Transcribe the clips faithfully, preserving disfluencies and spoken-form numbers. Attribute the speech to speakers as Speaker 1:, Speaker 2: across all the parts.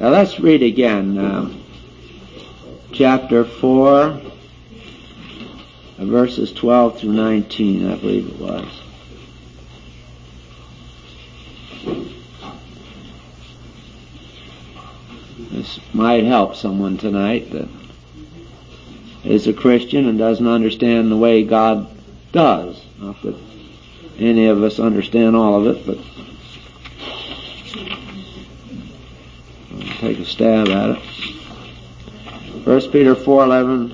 Speaker 1: Now let's read again, uh, chapter four, verses twelve through nineteen, I believe it was. This might help someone tonight that is a Christian and doesn't understand the way God does. Not that any of us understand all of it, but I'll take a stab at it. First Peter four eleven,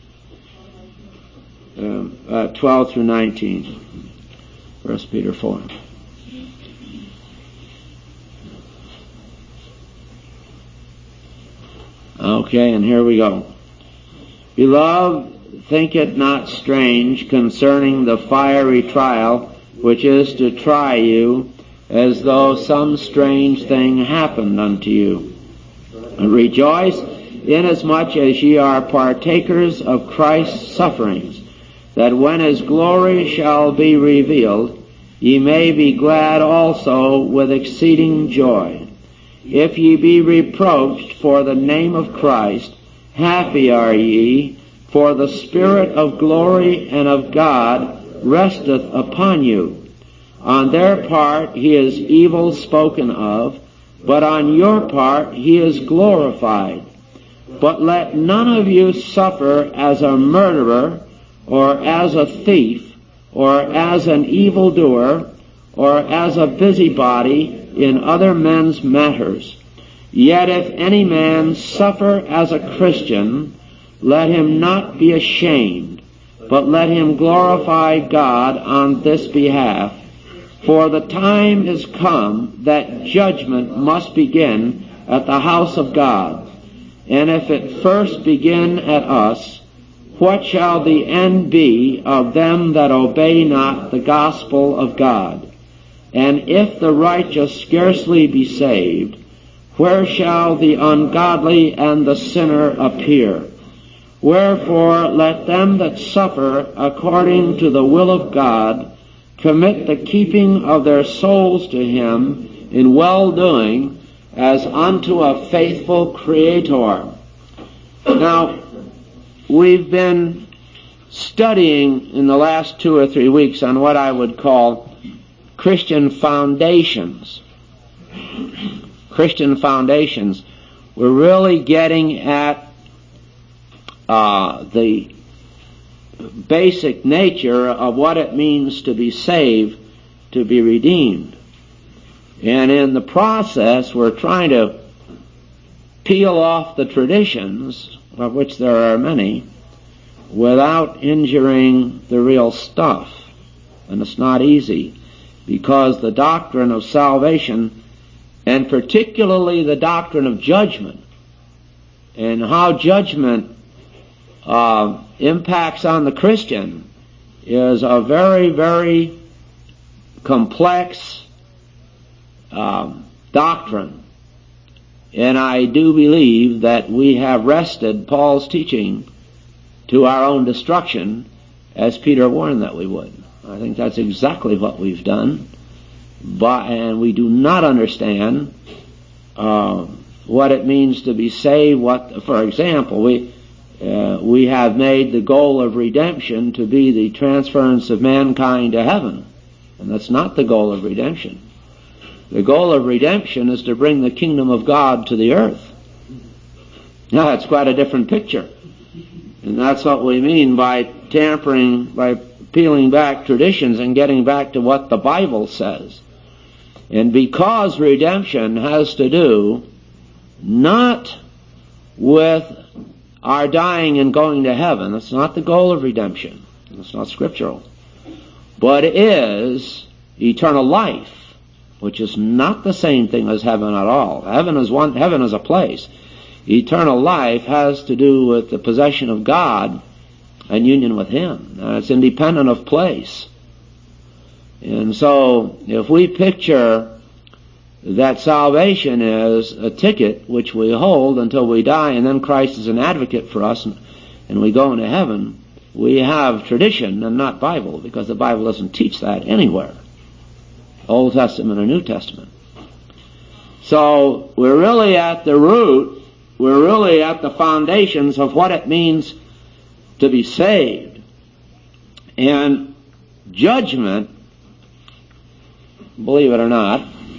Speaker 1: um, uh, twelve through nineteen. First Peter four. Okay, and here we go. Beloved, think it not strange concerning the fiery trial which is to try you, as though some strange thing happened unto you. Rejoice, inasmuch as ye are partakers of Christ's sufferings, that when his glory shall be revealed, ye may be glad also with exceeding joy. If ye be reproached for the name of Christ, happy are ye, for the Spirit of glory and of God resteth upon you. On their part he is evil spoken of, but on your part he is glorified. But let none of you suffer as a murderer, or as a thief, or as an evildoer, or as a busybody in other men's matters. Yet if any man suffer as a Christian, let him not be ashamed, but let him glorify God on this behalf. For the time is come that judgment must begin at the house of God. And if it first begin at us, what shall the end be of them that obey not the gospel of God? And if the righteous scarcely be saved, where shall the ungodly and the sinner appear? Wherefore let them that suffer according to the will of God commit the keeping of their souls to him in well-doing as unto a faithful Creator. Now, we've been studying in the last two or three weeks on what I would call Christian foundations. Christian foundations. We're really getting at uh, the basic nature of what it means to be saved, to be redeemed. And in the process, we're trying to peel off the traditions, of which there are many, without injuring the real stuff. And it's not easy, because the doctrine of salvation, and particularly the doctrine of judgment, and how judgment uh, impacts on the Christian, is a very, very complex um, doctrine. And I do believe that we have wrested Paul's teaching to our own destruction, as Peter warned that we would. I think that's exactly what we've done. But, and we do not understand uh, what it means to be saved. What, for example, we uh, we have made the goal of redemption to be the transference of mankind to heaven, and that's not the goal of redemption. The goal of redemption is to bring the kingdom of God to the earth. Now, that's quite a different picture, and that's what we mean by tampering, by peeling back traditions and getting back to what the Bible says. And because redemption has to do not with our dying and going to heaven, that's not the goal of redemption, it's not scriptural, but it is eternal life, which is not the same thing as heaven at all. Heaven is one, heaven is a place. Eternal life has to do with the possession of God and union with Him. And it's independent of place. And so, if we picture that salvation is a ticket which we hold until we die, and then Christ is an advocate for us, and, and we go into heaven, we have tradition and not Bible, because the Bible doesn't teach that anywhere, Old Testament or New Testament. So we're really at the root, we're really at the foundations of what it means to be saved. And judgment, believe it or not,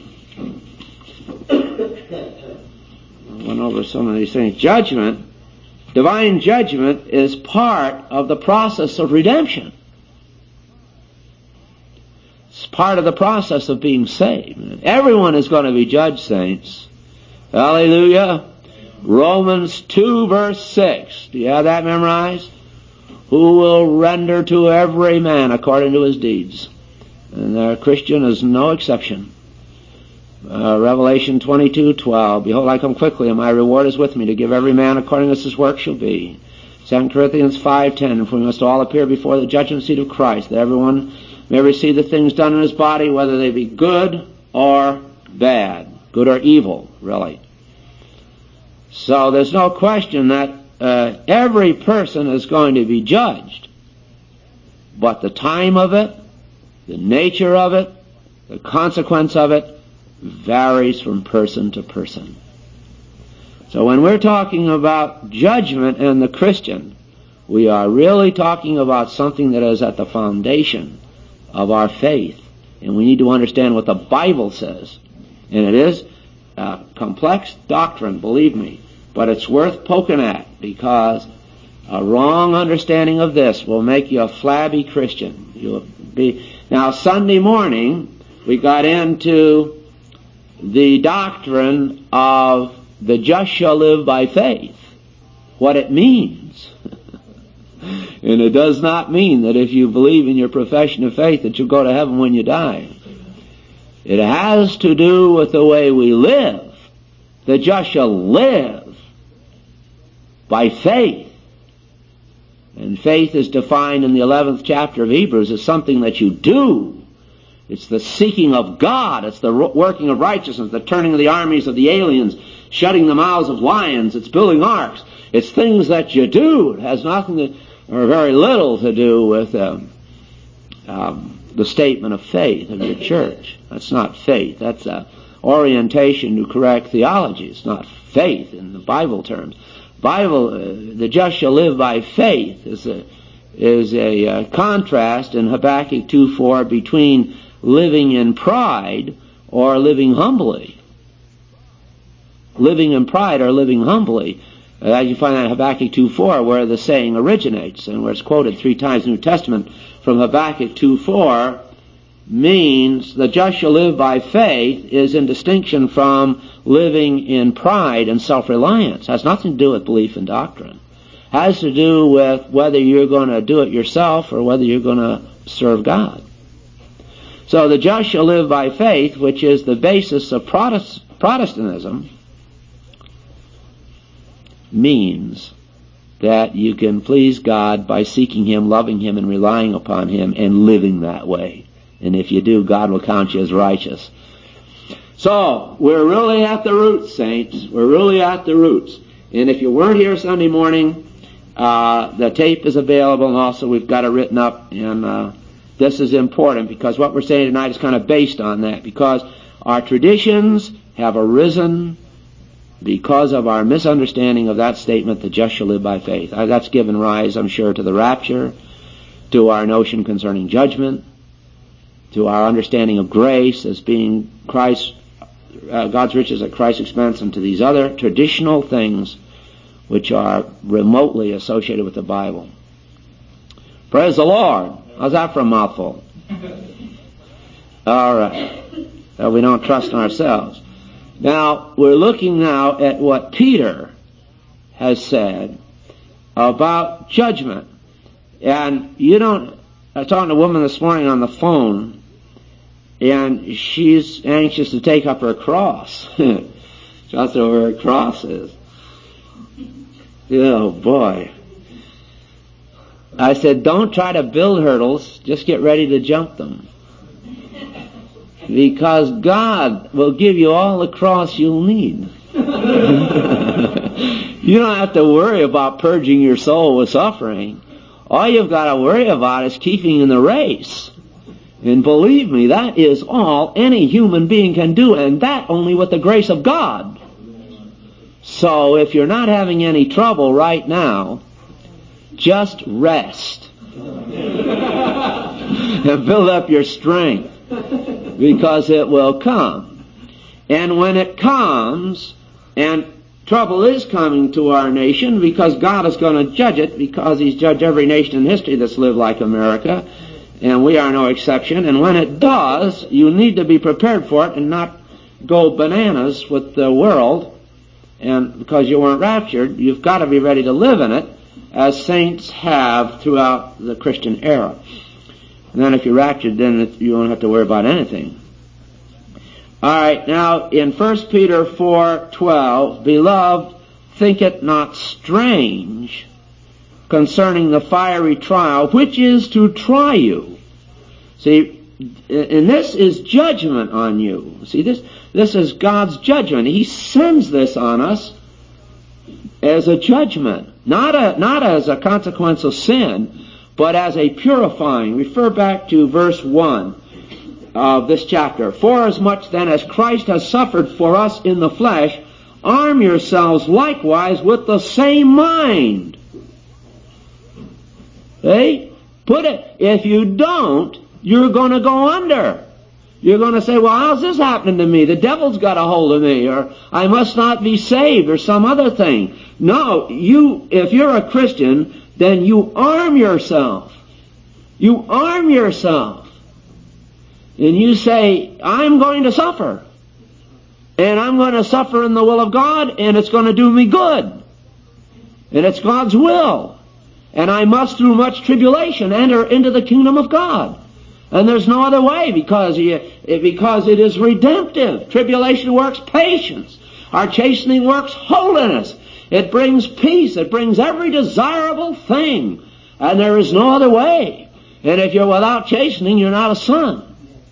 Speaker 1: I went over some of these things. Judgment, divine judgment, is part of the process of redemption. It's part of the process of being saved. Everyone is going to be judged, saints. Hallelujah. Romans two verse six. Do you have that memorized? Who will render to every man according to his deeds. And our Christian is no exception. Uh, Revelation twenty-two twelve. Behold, I come quickly, and my reward is with me to give every man according as his work shall be. Second Corinthians five ten. For we must all appear before the judgment seat of Christ, that everyone may receive the things done in his body, whether they be good or bad. Good or evil, really. So there's no question that uh, every person is going to be judged. But the time of it, the nature of it, the consequence of it, varies from person to person. So when we're talking about judgment and the Christian, we are really talking about something that is at the foundation of our faith. And we need to understand what the Bible says. And it is a complex doctrine, believe me, but it's worth poking at, because a wrong understanding of this will make you a flabby Christian. You'll be... Now, Sunday morning, we got into the doctrine of the just shall live by faith, what it means. And it does not mean that if you believe in your profession of faith that you'll go to heaven when you die. It has to do with the way we live. The just shall live by faith. And faith is defined in the eleventh chapter of Hebrews as something that you do. It's the seeking of God. It's the working of righteousness, the turning of the armies of the aliens, shutting the mouths of lions. It's building arks. It's things that you do. It has nothing to, or very little to do with um, um, the statement of faith of your church. That's not faith. That's a orientation to correct theology. It's not faith in the Bible terms. Bible, uh, the just shall live by faith is a is a uh, contrast in Habakkuk two four between living in pride or living humbly. Living in pride or living humbly. Uh, you find that in Habakkuk two four, where the saying originates, and where it's quoted three times in the New Testament from Habakkuk two four, means the just shall live by faith is in distinction from living in pride and self-reliance. It has nothing to do with belief and doctrine. It has to do with whether you're going to do it yourself or whether you're going to serve God. So the just shall live by faith, which is the basis of Protest- Protestantism, means that you can please God by seeking Him, loving Him, and relying upon Him, and living that way. And if you do, God will count you as righteous. So, we're really at the roots, saints. We're really at the roots. And if you weren't here Sunday morning, uh, the tape is available, and also we've got it written up. And uh, this is important, because what we're saying tonight is kind of based on that, because our traditions have arisen because of our misunderstanding of that statement, the just shall live by faith. That's given rise, I'm sure, to the rapture, to our notion concerning judgment, to our understanding of grace as being Christ, uh, God's riches at Christ's expense, and to these other traditional things which are remotely associated with the Bible. Praise the Lord. How's that for a mouthful? All right. So we don't trust in ourselves. Now, we're looking now at what Peter has said about judgment. And you don't... I was talking to a woman this morning on the phone, and she's anxious to take up her cross. Just where her cross is. Oh, boy. I said, don't try to build hurdles, just get ready to jump them. Because God will give you all the cross you'll need. You don't have to worry about purging your soul with suffering. All you've got to worry about is keeping in the race. And believe me, that is all any human being can do, and that only with the grace of God. So if you're not having any trouble right now, just rest. And build up your strength, because it will come. And when it comes, and trouble is coming to our nation, because God is going to judge it, because He's judged every nation in history that's lived like America, and we are no exception. And when it does, you need to be prepared for it and not go bananas with the world. And because you weren't raptured, you've got to be ready to live in it, as saints have throughout the Christian era. And then if you're raptured, then you won't have to worry about anything. All right, now in First Peter four twelve, Beloved, think it not strange concerning the fiery trial, which is to try you. See, and this is judgment on you. See, this this is God's judgment. He sends this on us as a judgment, not a not as a consequence of sin, but as a purifying. Refer back to verse one of this chapter. Forasmuch then as Christ has suffered for us in the flesh, arm yourselves likewise with the same mind. Hey, put it. If you don't, you're going to go under. You're going to say, well, how's this happening to me? The devil's got a hold of me, or I must not be saved, or some other thing. No, you, if you're a Christian, then you arm yourself. You arm yourself. And you say, I'm going to suffer. And I'm going to suffer in the will of God, and it's going to do me good. And it's God's will. And I must, through much tribulation, enter into the kingdom of God. And there's no other way, because you, because it is redemptive. Tribulation works patience. Our chastening works holiness. It brings peace. It brings every desirable thing. And there is no other way. And if you're without chastening, you're not a son.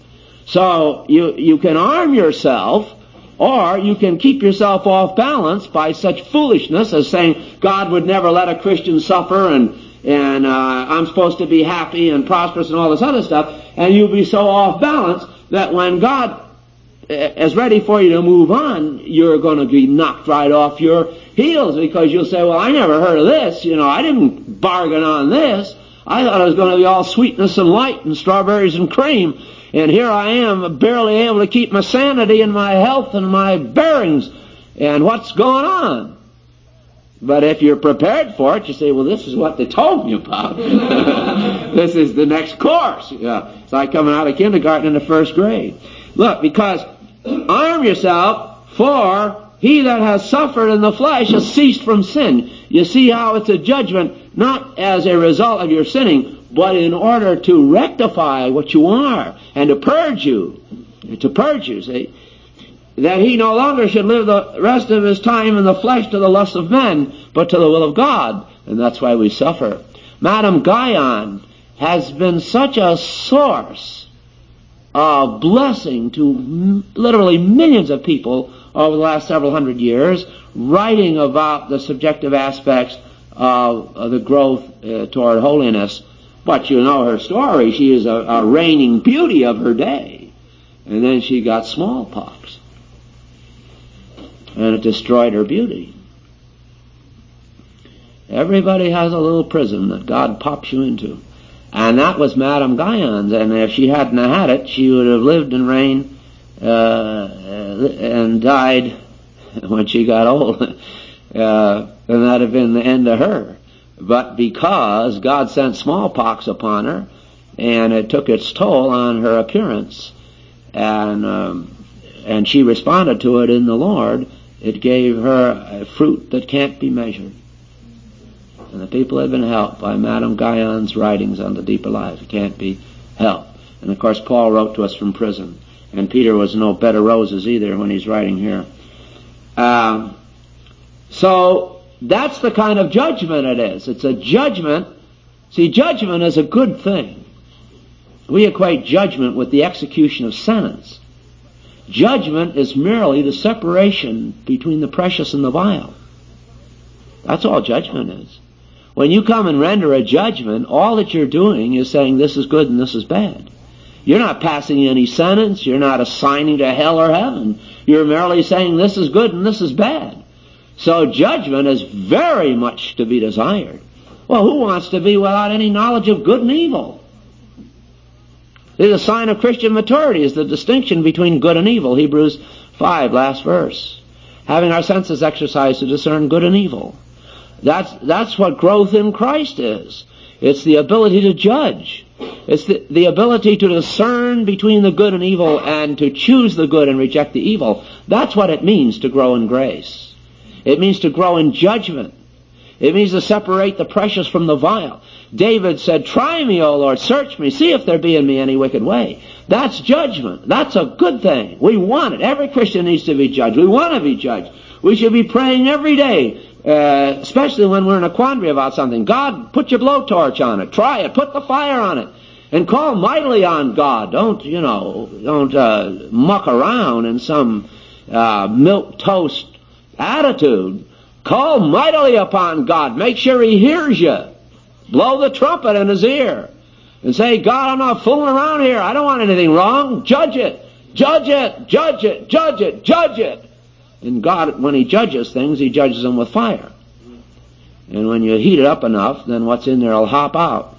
Speaker 1: So you, you can arm yourself, or you can keep yourself off balance by such foolishness as saying God would never let a Christian suffer, and and uh, I'm supposed to be happy and prosperous and all this other stuff, and you'll be so off balance that when God is ready for you to move on, you're going to be knocked right off your heels, because you'll say, well, I never heard of this. You know, I didn't bargain on this. I thought it was going to be all sweetness and light and strawberries and cream. And here I am, barely able to keep my sanity and my health and my bearings. And what's going on? But if you're prepared for it, you say, well, this is what they told me about. This is the next course. Yeah. It's like coming out of kindergarten in the first grade. Look, because arm yourself, for he that has suffered in the flesh has ceased from sin. You see how it's a judgment, not as a result of your sinning, but in order to rectify what you are, and to purge you, to purge you, see, that he no longer should live the rest of his time in the flesh to the lust of men, but to the will of God. And that's why we suffer. Madame Guyon has been such a source of blessing to m- literally millions of people over the last several hundred years, writing about the subjective aspects of, of the growth uh, toward holiness. But you know her story. She is a, a reigning beauty of her day. And then she got smallpox. And it destroyed her beauty. Everybody has a little prison that God pops you into. And that was Madame Guyon's. And if she hadn't had it, she would have lived and reigned uh, and died when she got old. uh, and that would have been the end of her. But because God sent smallpox upon her, and it took its toll on her appearance, and um, and she responded to it in the Lord, it gave her a fruit that can't be measured. And the people have been helped by Madame Guyon's writings on the deeper life. It can't be helped. And of course Paul wrote to us from prison, and Peter was no bed of roses either when he's writing here. Um, so that's the kind of judgment it is. It's a judgment. See, judgment is a good thing. We equate judgment with the execution of sentence. Judgment is merely the separation between the precious and the vile. That's all judgment is. When you come and render a judgment, all that you're doing is saying this is good and this is bad. You're not passing any sentence. You're not assigning to hell or heaven. You're merely saying this is good and this is bad. So judgment is very much to be desired. Well, who wants to be without any knowledge of good and evil? The sign of Christian maturity is the distinction between good and evil. Hebrews five, last verse. Having our senses exercised to discern good and evil. That's, that's what growth in Christ is. It's the ability to judge. It's the, the ability to discern between the good and evil and to choose the good and reject the evil. That's what it means to grow in grace. It means to grow in judgment. It means to separate the precious from the vile. David said, try me, O Lord, search me, see if there be in me any wicked way. That's judgment. That's a good thing. We want it. Every Christian needs to be judged. We want to be judged. We should be praying every day, uh, especially when we're in a quandary about something. God, put your blowtorch on it. Try it. Put the fire on it. And call mightily on God. Don't, you know, don't uh, muck around in some uh, milquetoast attitude. Call mightily upon God. Make sure He hears you. Blow the trumpet in His ear. And say, God, I'm not fooling around here. I don't want anything wrong. Judge it. Judge it. Judge it. Judge it. Judge it. And God, when He judges things, He judges them with fire. And when you heat it up enough, then what's in there will hop out.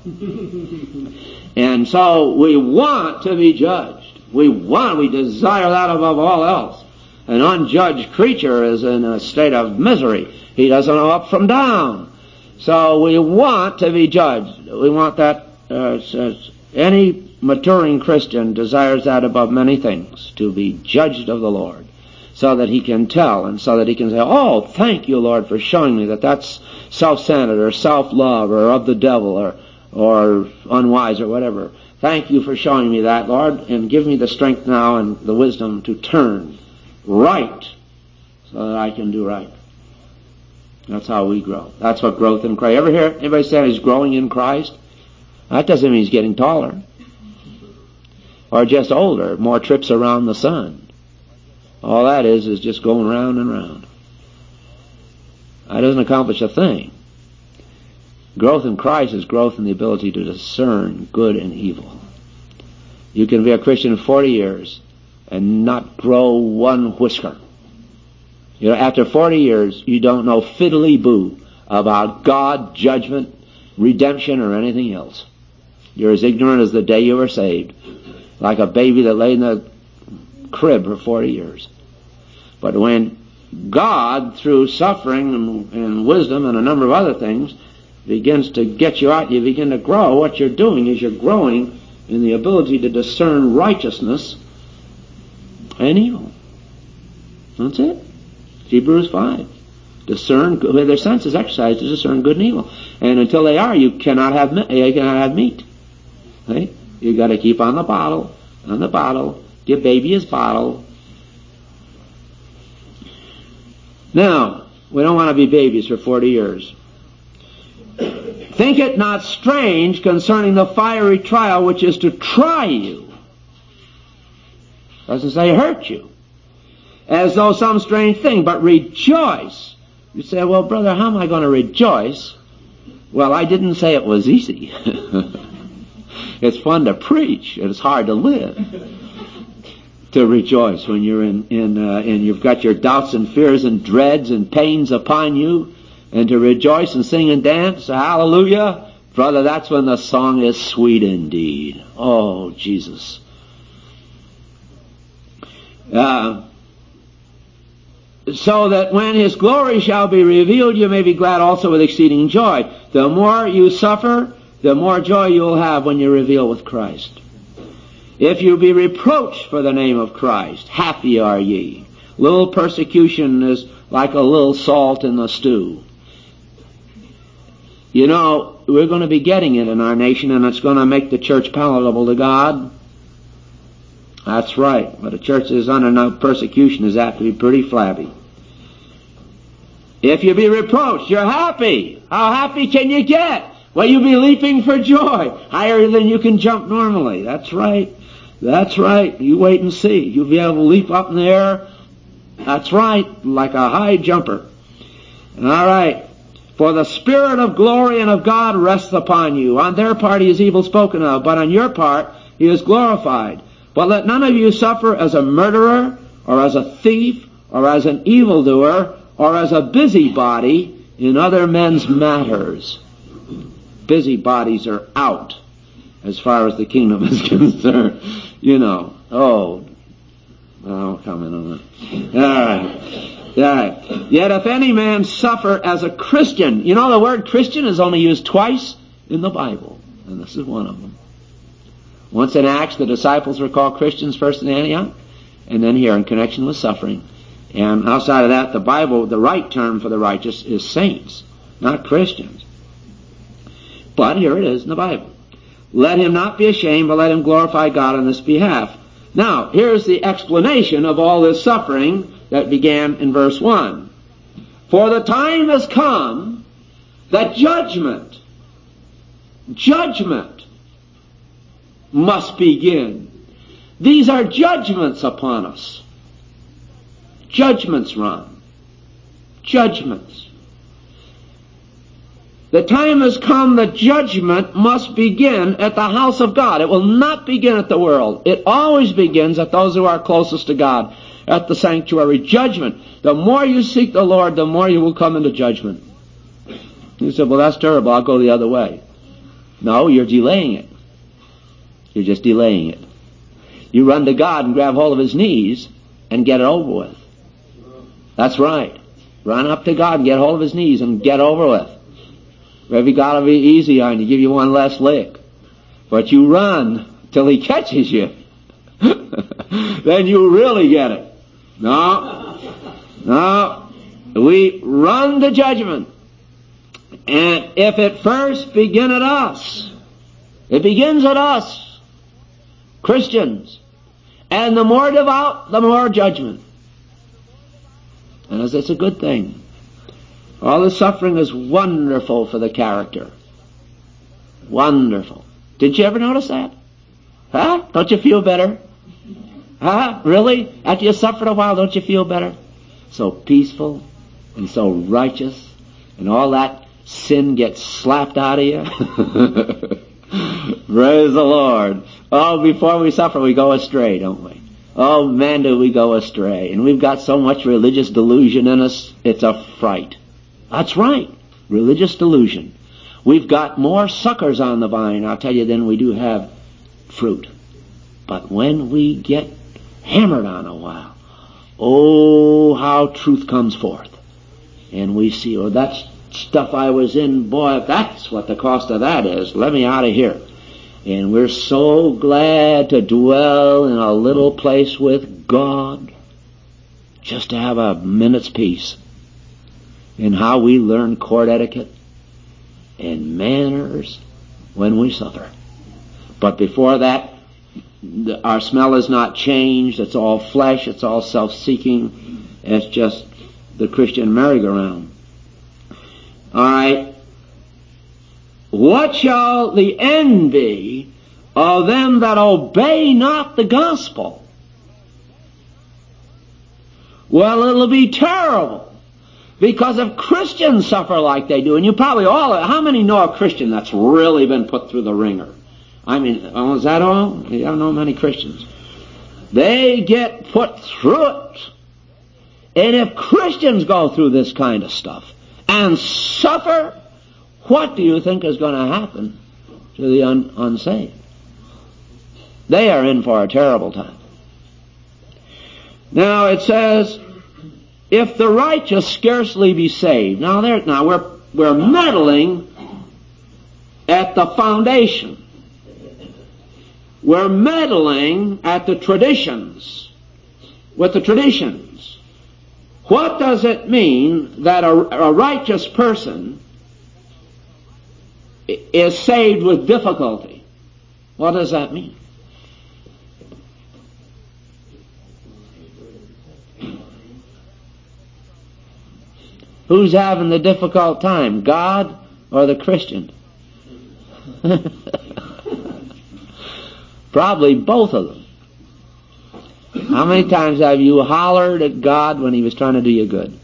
Speaker 1: And so we want to be judged. We want, we desire that above all else. An unjudged creature is in a state of misery. He doesn't know up from down. So we want to be judged. We want that, uh, says, any maturing Christian desires that above many things, to be judged of the Lord, so that he can tell and so that he can say, oh, thank you, Lord, for showing me that that's self-centered or self-love or of the devil or, or unwise or whatever. Thank you for showing me that, Lord, and give me the strength now and the wisdom to turn right so that I can do right. That's how we grow. That's what growth in Christ. Ever hear anybody say he's growing in Christ? That doesn't mean he's getting taller or just older, more trips around the sun. All that is is just going round and round. That doesn't accomplish a thing. Growth in Christ is growth in the ability to discern good and evil. You can be a Christian forty years and not grow one whisker. You know, after forty years, you don't know fiddly-boo about God, judgment, redemption, or anything else. You're as ignorant as the day you were saved, like a baby that lay in the crib for forty years. But when God, through suffering and, and wisdom and a number of other things, begins to get you out, you begin to grow, what you're doing is you're growing in the ability to discern righteousness and evil. That's it. Hebrews five. Discern, their senses exercised to discern good and evil. And until they are, you cannot have, you cannot have meat. Right? You got to keep on the bottle, on the bottle. Give baby his bottle. Now, we don't want to be babies for forty years. Think it not strange concerning the fiery trial which is to try you. Doesn't say hurt you. As though some strange thing, but rejoice. You say, well, brother, how am I going to rejoice? Well, I didn't say it was easy. It's fun to preach. It's hard to live. To rejoice when you're in, in uh, and you've got your doubts and fears and dreads and pains upon you, and to rejoice and sing and dance, hallelujah, brother, that's when the song is sweet indeed. Oh, Jesus. Uh, so that when His glory shall be revealed, you may be glad also with exceeding joy. The more you suffer, the more joy you will have when you reveal with Christ. If you be reproached for the name of Christ, happy are ye. Little persecution is like a little salt in the stew. You know, we're going to be getting it in our nation, and it's going to make the church palatable to God. That's right. But a church that is under no persecution is apt to be pretty flabby. If you be reproached, you're happy. How happy can you get? Well, you'll be leaping for joy, higher than you can jump normally. That's right. That's right. You wait and see. You'll be able to leap up in the air. That's right, like a high jumper. All right. For the Spirit of glory and of God rests upon you. On their part He is evil spoken of, but on your part he is glorified. But let none of you suffer as a murderer, or as a thief, or as an evildoer, or as a busybody in other men's matters. Busybodies are out as far as the kingdom is concerned. You know, oh, I'll comment on that. All right. All right. Yet if any man suffer as a Christian, you know the word Christian is only used twice in the Bible, and this is one of them. Once in Acts, the disciples were called Christians first in Antioch, and then here in connection with suffering. And outside of that, the Bible, the right term for the righteous is saints, not Christians. But here it is in the Bible. Let him not be ashamed, but let him glorify God on this behalf. Now, here's the explanation of all this suffering that began in verse one. For the time has come that judgment, judgment must begin. These are judgments upon us. Judgments, Ron. Judgments. The time has come that judgment must begin at the house of God. It will not begin at the world. It always begins at those who are closest to God, at the sanctuary. Judgment. The more you seek the Lord, the more you will come into judgment. You said, well, that's terrible. I'll go the other way. No, you're delaying it. You're just delaying it. You run to God and grab hold of His knees and get it over with. That's right. Run up to God and get hold of His knees and get over with. Maybe God will be easy on you, give you one less lick. But you run till He catches you. Then you really get it. No. No. We run to judgment. And if it first begin at us, it begins at us, Christians. And the more devout, the more judgment. And as it's a good thing. All the suffering is wonderful for the character. Wonderful. Did you ever notice that? Huh? Don't you feel better? Huh? Really? After you suffered a while, don't you feel better? So peaceful and so righteous, and all that sin gets slapped out of you. Praise the Lord. Oh, before we suffer, we go astray, don't we? Oh, man, do we go astray. And we've got so much religious delusion in us, it's a fright. That's right. Religious delusion. We've got more suckers on the vine, I'll tell you, than we do have fruit. But when we get hammered on a while, oh, how truth comes forth. And we see, oh, that stuff I was in, boy, if that's what the cost of that is, let me out of here. And we're so glad to dwell in a little place with God, just to have a minute's peace. And how we learn court etiquette and manners when we suffer. But before that, our smell is not changed. It's all flesh. It's all self-seeking. It's just the Christian merry-go-round. All right. What shall the end be of them that obey not the gospel? Well, it'll be terrible. Because if Christians suffer like they do, and you probably all, how many know a Christian that's really been put through the ringer? I mean, oh, is that all? You don't know many Christians. They get put through it. And if Christians go through this kind of stuff and suffer, what do you think is going to happen to the un- unsaved? They are in for a terrible time. Now it says, if the righteous scarcely be saved. Now there, now we're we're meddling at the foundation. We're meddling at the traditions, with the traditions. What does it mean that a, a righteous person is saved with difficulty? What does that mean? Who's having the difficult time, God or the Christian? Probably both of them. How many times have you hollered at God when He was trying to do you good?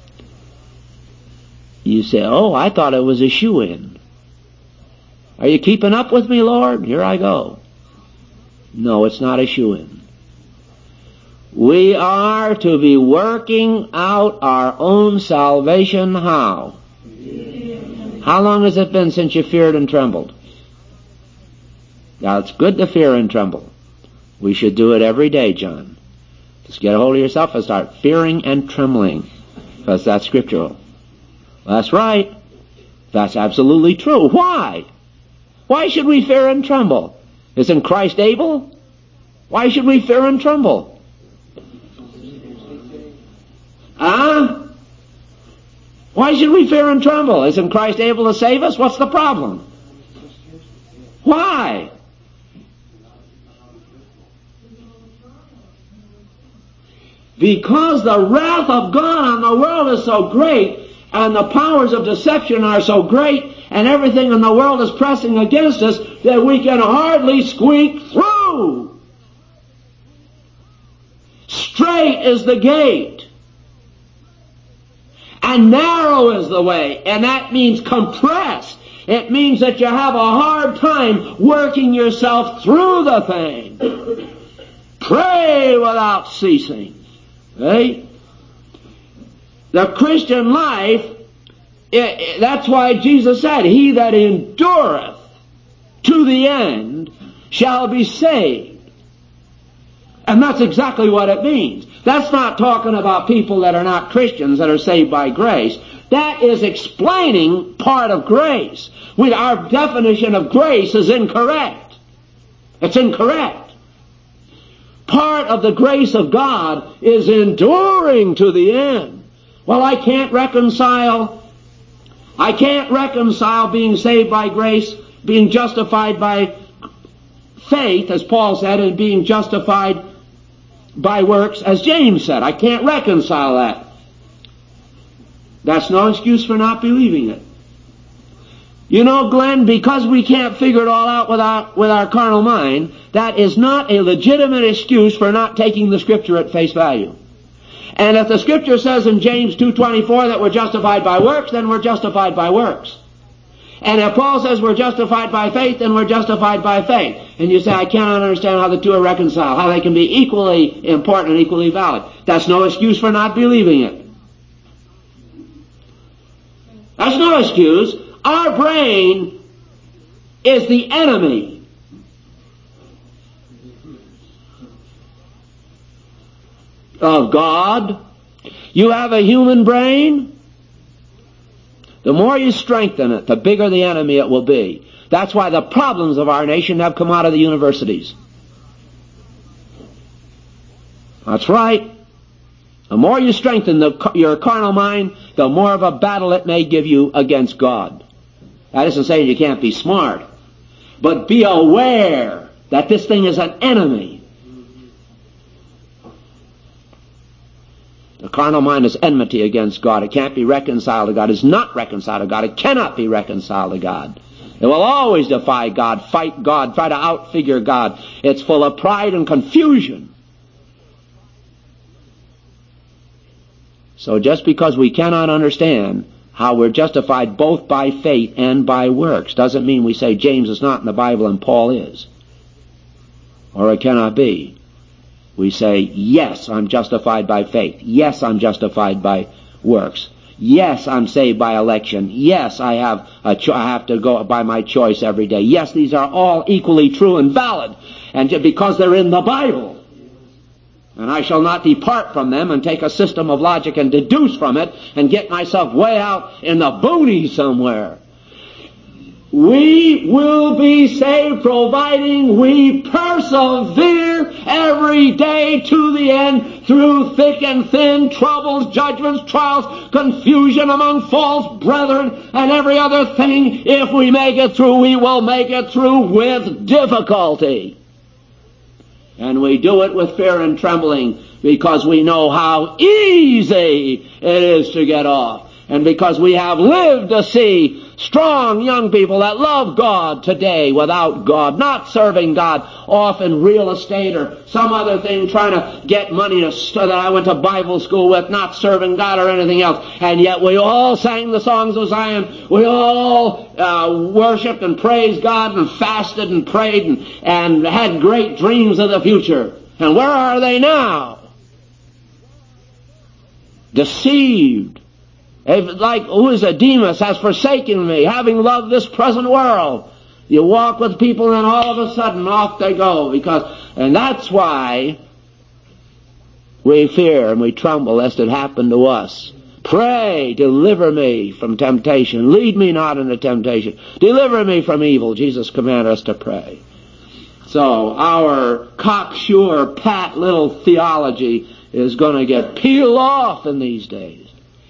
Speaker 1: You say, oh, I thought it was a shoe-in. Are you keeping up with me, Lord? Here I go. No, it's not a shoo-in. We are to be working out our own salvation. How? How long has it been since you feared and trembled? Now, it's good to fear and tremble. We should do it every day, John. Just get a hold of yourself and start fearing and trembling, because that's scriptural. That's right. That's absolutely true. Why? Why should we fear and tremble? Isn't Christ able? Why should we fear and tremble? Huh? Why should we fear and tremble? Isn't Christ able to save us? What's the problem? Why? Because the wrath of God on the world is so great, and the powers of deception are so great, and everything in the world is pressing against us, that we can hardly squeak through. Straight is the gate, and narrow is the way, and that means compressed. It means that you have a hard time working yourself through the thing. Pray without ceasing. Right? The Christian life, it, it, that's why Jesus said, he that endureth to the end shall be saved. And that's exactly what it means. That's not talking about people that are not Christians that are saved by grace. That is explaining part of grace. We, our definition of grace is incorrect. It's incorrect. Part of the grace of God is enduring to the end. Well, I can't reconcile, I can't reconcile being saved by grace, being justified by faith, as Paul said, and being justified by works, as James said. I can't reconcile that. That's no excuse for not believing it. You know, Glenn, because we can't figure it all out with our, with our carnal mind, that is not a legitimate excuse for not taking the Scripture at face value. And if the Scripture says in James two twenty-four that we're justified by works, then we're justified by works. And if Paul says we're justified by faith, then we're justified by faith. And you say, I cannot understand how the two are reconciled, how they can be equally important and equally valid. That's no excuse for not believing it. That's no excuse. Our brain is the enemy. Of God. You have a human brain. The more you strengthen it, the bigger the enemy it will be. That's why the problems of our nation have come out of the universities. That's right. The more you strengthen the, your carnal mind, the more of a battle it may give you against God. That isn't saying you can't be smart, but be aware that this thing is an enemy. The carnal mind is enmity against God. It can't be reconciled to God. It is not reconciled to God. It cannot be reconciled to God. It will always defy God, fight God, try to outfigure God. It's full of pride and confusion. So just because we cannot understand how we're justified both by faith and by works doesn't mean we say James is not in the Bible and Paul is. Or it cannot be. We say, yes, I'm justified by faith. Yes, I'm justified by works. Yes, I'm saved by election. Yes, I have a cho- I have to go by my choice every day. Yes, these are all equally true and valid, and because they're in the Bible. And I shall not depart from them and take a system of logic and deduce from it and get myself way out in the boonies somewhere. We will be saved providing we persevere every day to the end through thick and thin, troubles, judgments, trials, confusion among false brethren, and every other thing. If we make it through, we will make it through with difficulty. And we do it with fear and trembling because we know how easy it is to get off. And because we have lived to see Strong young people that love God today without God, not serving God, off in real estate or some other thing, trying to get money to, that I went to Bible school with, not serving God or anything else. And yet we all sang the songs of Zion. We all uh, worshiped and praised God and fasted and prayed and, and had great dreams of the future. And where are they now? Deceived. Like, who is a Demas has forsaken me, having loved this present world. You walk with people and all of a sudden off they go. Because, and that's why we fear and we tremble lest it happen to us. Pray, deliver me from temptation. Lead me not into temptation. Deliver me from evil. Jesus commanded us to pray. So our cocksure, pat little theology is going to get peeled off in these days.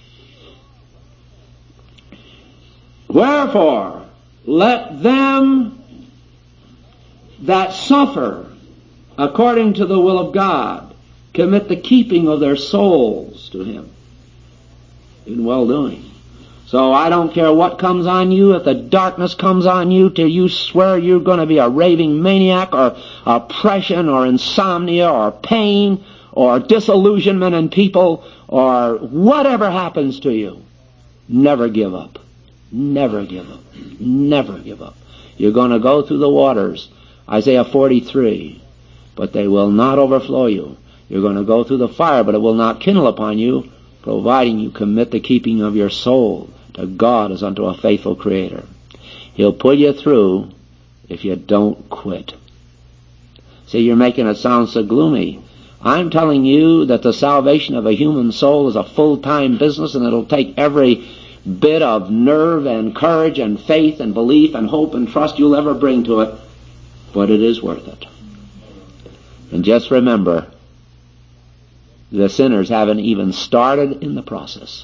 Speaker 1: Wherefore, let them that suffer according to the will of God commit the keeping of their souls to Him in well-doing. So I don't care what comes on you, if the darkness comes on you till you swear you're going to be a raving maniac, or oppression or insomnia or pain or disillusionment in people or whatever happens to you, never give up. Never give up. Never give up. You're going to go through the waters, Isaiah forty-three, but they will not overflow you. You're going to go through the fire, but it will not kindle upon you, providing you commit the keeping of your soul to God as unto a faithful Creator. He'll pull you through if you don't quit. See, you're making it sound so gloomy. I'm telling you that the salvation of a human soul is a full-time business, and it'll take every bit of nerve and courage and faith and belief and hope and trust you'll ever bring to it, but it is worth it. And just remember, the sinners haven't even started in the process.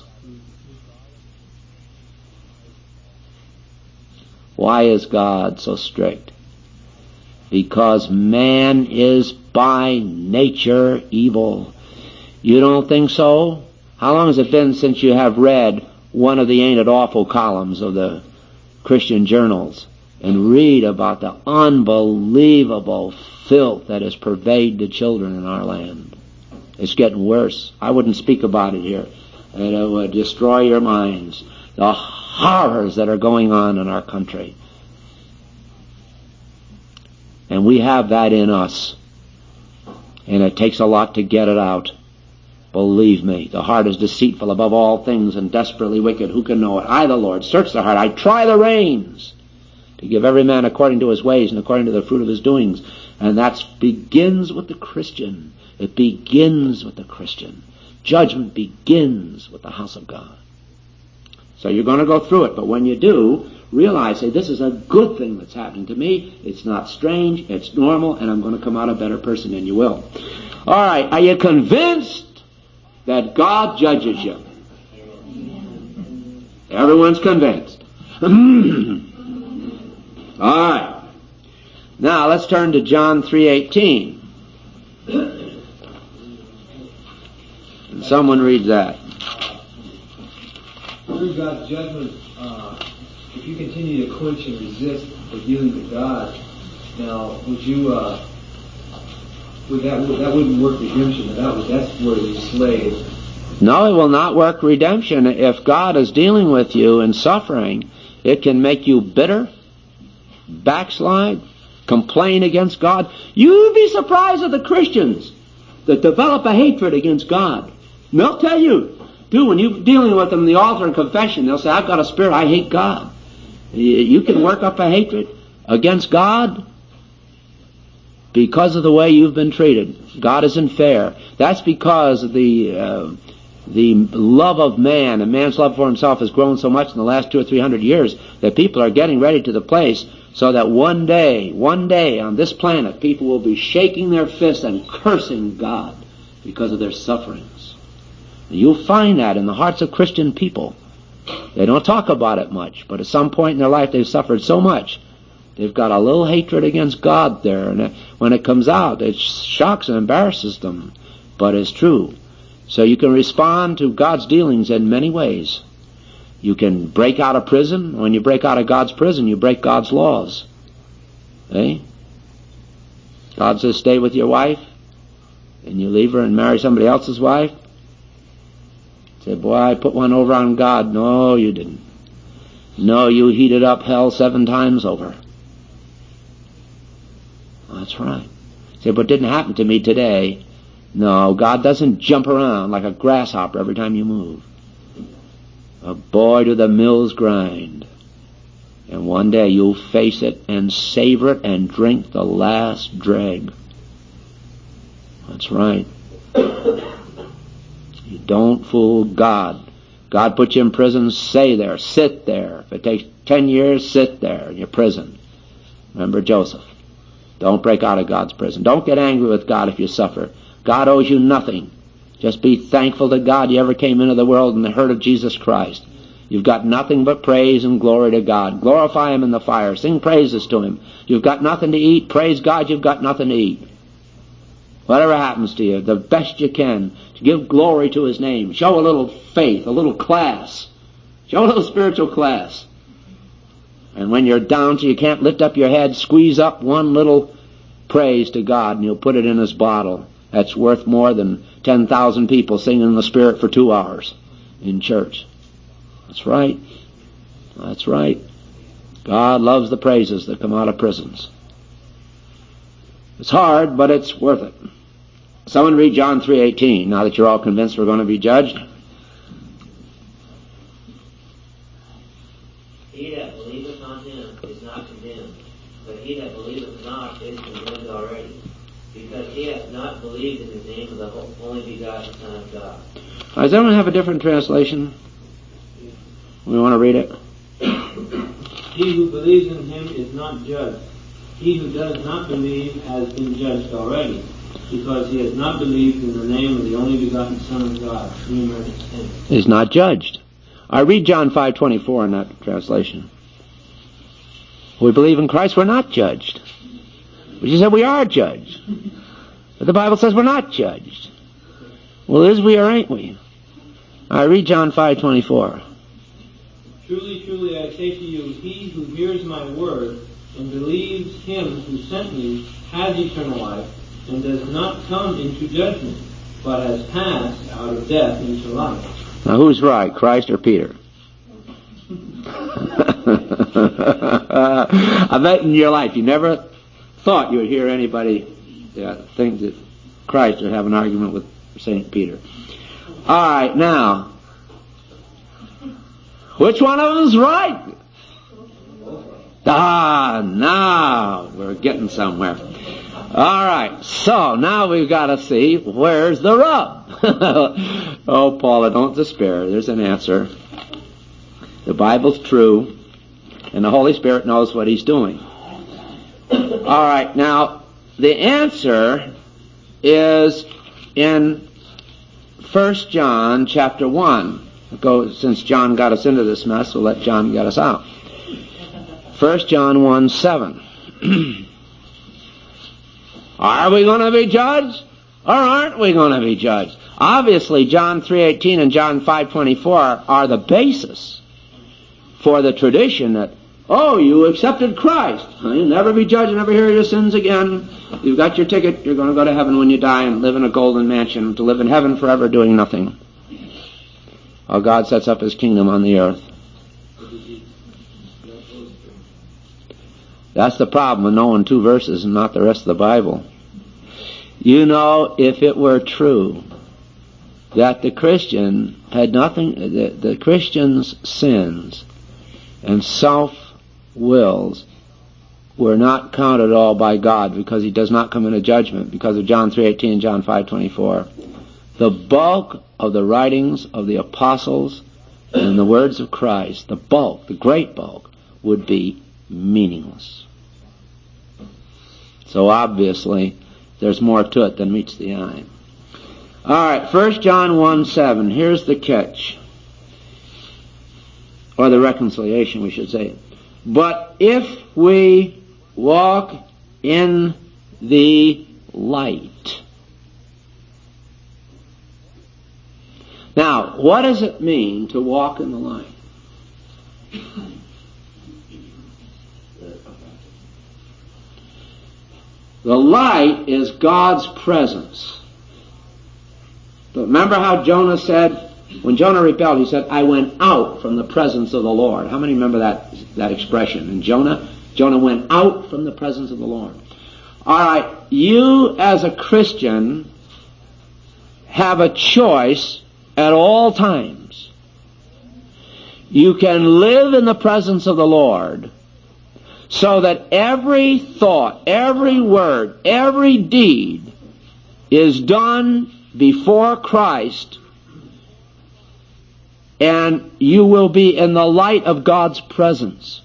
Speaker 1: Why is God so strict? Because man is by nature evil. You don't think so? How long has it been since you have read one of the Ain't It Awful columns of the Christian journals and read about the unbelievable filth that has pervaded the children in our land? It's getting worse. I wouldn't speak about it here. And it would destroy your minds. The horrors that are going on in our country. And we have that in us. And it takes a lot to get it out. Believe me, the heart is deceitful above all things and desperately wicked. Who can know it? I, the Lord, search the heart. I try the reins to give every man according to his ways and according to the fruit of his doings. And that begins with the Christian. It begins with the Christian. Judgment begins with the house of God. So you're going to go through it, but when you do, realize, say, this is a good thing that's happening to me. It's not strange, it's normal, and I'm going to come out a better person, and you will. All right, are you convinced that God judges you? Everyone's convinced. All right. Now let's turn to John three eighteen. And someone reads that.
Speaker 2: Through God's judgment, uh, if you continue to quench and resist the dealings of God, now would you? Uh, would that would, that wouldn't work redemption? That would that's where you're slave.
Speaker 1: No, it will not work redemption. If God is dealing with you in suffering, it can make you bitter, backslide, complain against God. You'd be surprised at the Christians that develop a hatred against God. And they'll tell you, dude, when you're dealing with them in the altar in confession, they'll say, I've got a spirit, I hate God. You can work up a hatred against God because of the way you've been treated. God isn't fair. That's because the uh, the love of man and man's love for himself has grown so much in the last two or three hundred years that people are getting ready to the place so that one day, one day on this planet, people will be shaking their fists and cursing God because of their sufferings. And you'll find that in the hearts of Christian people. They don't talk about it much, but at some point in their life they've suffered so much. They've got a little hatred against God there, and when it comes out, it shocks and embarrasses them, but it's true. So you can respond to God's dealings in many ways. You can break out of prison. When you break out of God's prison, you break God's laws. Eh? God says stay with your wife, and you leave her and marry somebody else's wife. Say, boy, I put one over on God. No, you didn't. No, you heated up hell seven times over. That's right. Say, but it didn't happen to me today. No, God doesn't jump around like a grasshopper every time you move. But boy, do the mills grind. And one day you'll face it and savor it and drink the last drag. That's right. You don't fool God. God put you in prison, stay there, sit there. If it takes ten years, sit there in your prison. Remember Joseph. Don't break out of God's prison. Don't get angry with God if you suffer. God owes you nothing. Just be thankful to God you ever came into the world and heard of Jesus Christ. You've got nothing but praise and glory to God. Glorify Him in the fire. Sing praises to Him. You've got nothing to eat. Praise God you've got nothing to eat. Whatever happens to you, the best you can to give glory to His name. Show a little faith, a little class. Show a little spiritual class. And when you're down till you can't lift up your head, squeeze up one little praise to God and you'll put it in His bottle. That's worth more than ten thousand people singing in the Spirit for two hours in church. That's right. That's right. God loves the praises that come out of prisons. It's hard, but it's worth it. Someone read John three eighteen, now that you're all convinced we're going to be judged.
Speaker 3: He that believeth on Him is not condemned, but he that believeth not is condemned already, because he hath not believed in the name of the only begotten Son of God.
Speaker 1: Does anyone have a different translation? We want to read it.
Speaker 4: He who believes in Him is not judged. He who does not believe has been judged already, because he has not believed in the name of the only begotten Son of God.
Speaker 1: Is not judged. I read John five twenty-four in that translation. We believe in Christ, we're not judged. But you said we are judged. But the Bible says we're not judged. Well, is we or ain't we? I read John five twenty-four.
Speaker 4: Truly, truly, I say to you, he who hears my word and believes Him who sent me has eternal life, and does not come into judgment, but has passed out of death into life.
Speaker 1: Now who's right, Christ or Peter? I bet in your life you never thought you would hear anybody uh, think that Christ would have an argument with Saint Peter. All right, now, which one of them is right? Ah, now we're getting somewhere. All right, so now we've got to see where's the rub. Oh, Paula, don't despair. There's an answer. The Bible's true, and the Holy Spirit knows what He's doing. All right, now the answer is in First John chapter one. Go, since John got us into this mess, we'll let John get us out. First John one seven. Are we going to be judged, or aren't we going to be judged? Obviously, John three eighteen and John five twenty-four are the basis for the tradition that, oh, you accepted Christ. You'll never be judged, never hear your sins again. You've got your ticket. You're going to go to heaven when you die and live in a golden mansion, to live in heaven forever doing nothing. While God sets up His kingdom on the earth. That's the problem with knowing two verses and not the rest of the Bible. You know, if it were true that the Christian had nothing, the, the Christian's sins and self-wills were not counted all by God, because He does not come into judgment because of John three eighteen and John five twenty-four. The bulk of the writings of the apostles and the words of Christ, the bulk, the great bulk, would be meaningless. So obviously, there's more to it than meets the eye. All right, First John one seven. Here's the catch. Or the reconciliation, we should say. But if we walk in the light. Now, what does it mean to walk in the light? The light is God's presence. But remember how Jonah said, when Jonah rebelled, he said, I went out from the presence of the Lord. How many remember that, that expression? And Jonah, Jonah went out from the presence of the Lord. All right, you as a Christian have a choice at all times. You can live in the presence of the Lord so that every thought, every word, every deed is done before Christ, and you will be in the light of God's presence.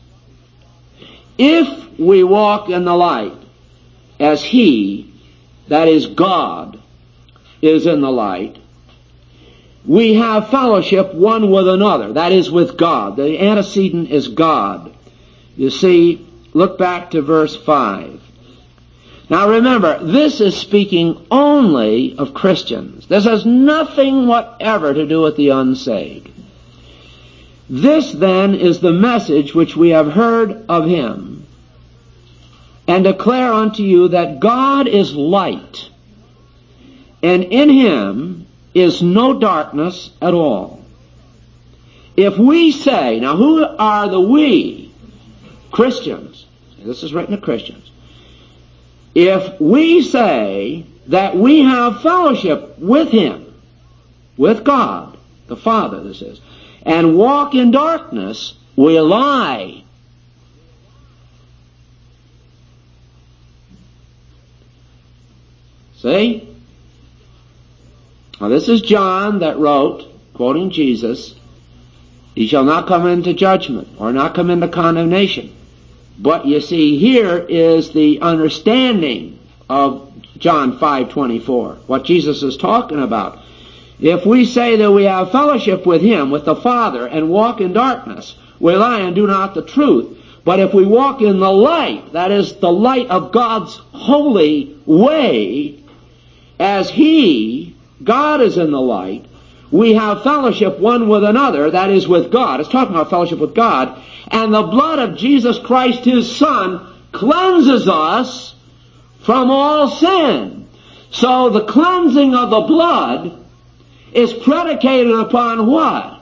Speaker 1: If we walk in the light as He, that is God, is in the light, we have fellowship one with another, that is with God. The antecedent is God. You see, look back to verse five. Now remember, this is speaking only of Christians. This has nothing whatever to do with the unsaved. This then is the message which we have heard of Him, and declare unto you that God is light, and in Him is no darkness at all. If we say, now who are the we? Christians. This is written to Christians. If we say that we have fellowship with Him, with God, the Father this is, and walk in darkness, we lie. See? Now this is John that wrote, quoting Jesus, he shall not come into judgment, or not come into condemnation. But you see, here is the understanding of John five twenty-four, what Jesus is talking about. If we say that we have fellowship with Him, with the Father, and walk in darkness, we lie and do not the truth. But if we walk in the light, that is the light of God's holy way, as He, God is in the light, we have fellowship one with another, that is with God. It's talking about fellowship with God. And the blood of Jesus Christ, His Son, cleanses us from all sin. So the cleansing of the blood is predicated upon what?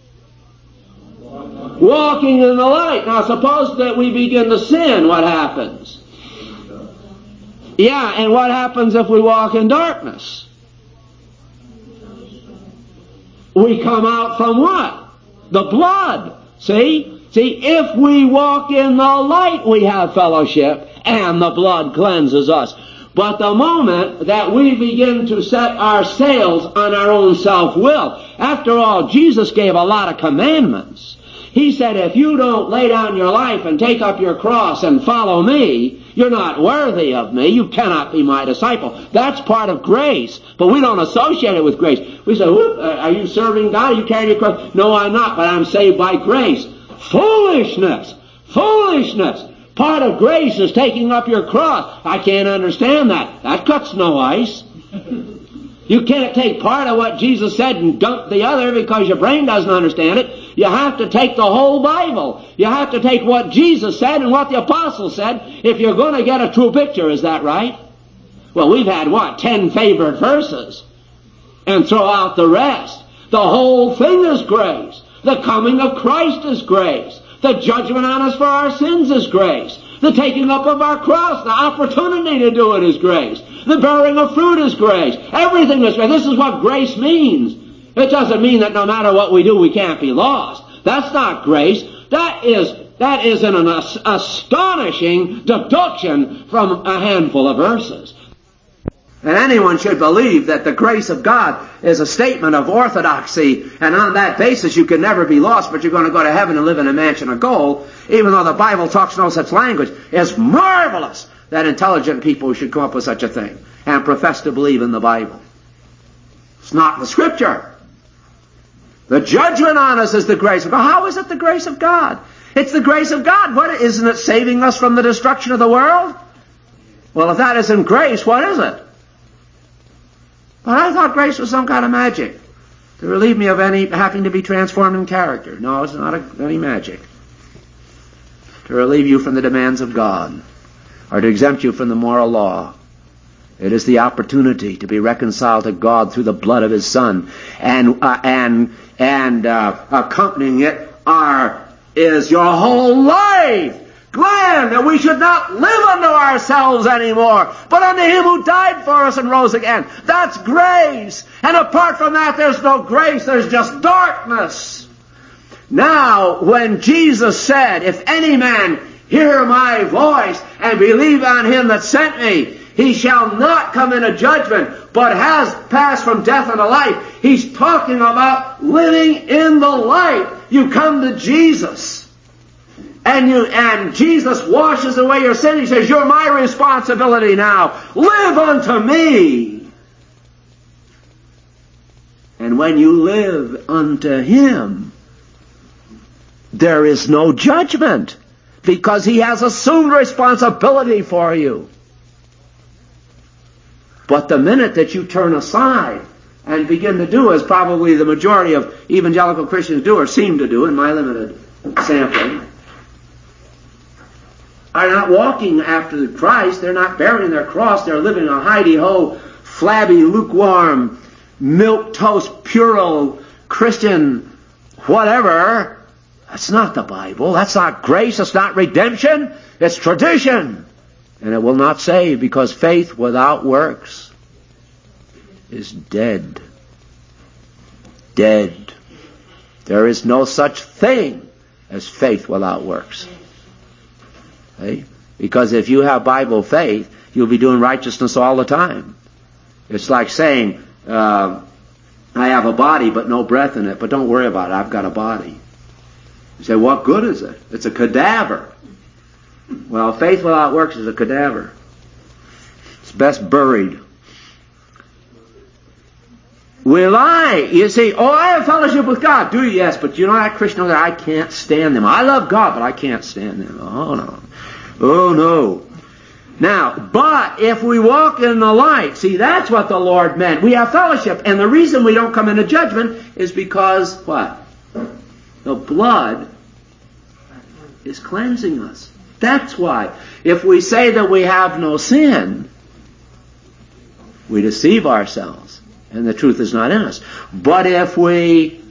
Speaker 1: Walking in the light. Now suppose that we begin to sin, what happens? Yeah, and what happens if we walk in darkness? We come out from what? The blood. See? See, if we walk in the light, we have fellowship, and the blood cleanses us. But the moment that we begin to set our sails on our own self-will, after all, Jesus gave a lot of commandments. He said, if you don't lay down your life and take up your cross and follow me, you're not worthy of me. You cannot be my disciple. That's part of grace, but we don't associate it with grace. We say, are you serving God? Are you carrying your cross? No, I'm not, but I'm saved by grace. Foolishness! Foolishness! Part of grace is taking up your cross. I can't understand that. That cuts no ice. You can't take part of what Jesus said and dump the other because your brain doesn't understand it. You have to take the whole Bible. You have to take what Jesus said and what the apostles said if you're going to get a true picture. Is that right? Well, we've had, what, ten favorite verses and throw out the rest. The whole thing is grace. The coming of Christ is grace. The judgment on us for our sins is grace. The taking up of our cross, the opportunity to do it is grace. The bearing of fruit is grace. Everything is grace. This is what grace means. It doesn't mean that no matter what we do, we can't be lost. That's not grace. That is, that is an astonishing deduction from a handful of verses. And anyone should believe that the grace of God is a statement of orthodoxy, and on that basis you can never be lost, but you're going to go to heaven and live in a mansion of gold, even though the Bible talks no such language. It's marvelous that intelligent people should come up with such a thing and profess to believe in the Bible. It's not the Scripture. The judgment on us is the grace of God. How is it the grace of God? It's the grace of God. What, isn't it saving us from the destruction of the world? Well, if that isn't grace, what is it? But I thought grace was some kind of magic to relieve me of any having to be transformed in character. No, it's not a, any magic. To relieve you from the demands of God. or to exempt you from the moral law. It is the opportunity to be reconciled to God through the blood of His Son. And uh, and and uh, accompanying it are is your whole life. Glad that we should not live unto ourselves anymore, but unto Him who died for us and rose again. That's grace. And apart from that, there's no grace. There's just darkness. Now, when Jesus said, if any man hear my voice and believe on Him that sent me, he shall not come into judgment, but has passed from death unto life. He's talking about living in the light. You come to Jesus, and you and Jesus washes away your sin. He says, you're my responsibility now. Live unto me. And when you live unto Him, there is no judgment, because He has assumed responsibility for you. But the minute that you turn aside and begin to do, as probably the majority of evangelical Christians do, or seem to do in my limited sampling, are not walking after Christ. They're not bearing their cross. They're living a hidey-ho, flabby, lukewarm, milquetoast, puerile, Christian, whatever. That's not the Bible. That's not grace. It's not redemption. It's tradition. And it will not save, because faith without works is dead. Dead. There is no such thing as faith without works. Okay? Because if you have Bible faith, you'll be doing righteousness all the time. It's like saying, uh, I have a body but no breath in it, but don't worry about it, I've got a body. You say, what good is it? It's a cadaver. Well, faith without works is a cadaver. It's best buried. We lie. You say, oh, I have fellowship with God. Do you? Yes, but you know that Christian, I can't stand them. I love God, but I can't stand them. Oh, no. Oh, no. Now, but if we walk in the light, see, that's what the Lord meant. We have fellowship, and the reason we don't come into judgment is because, what? The blood is cleansing us. That's why. If we say that we have no sin, we deceive ourselves, and the truth is not in us. But if we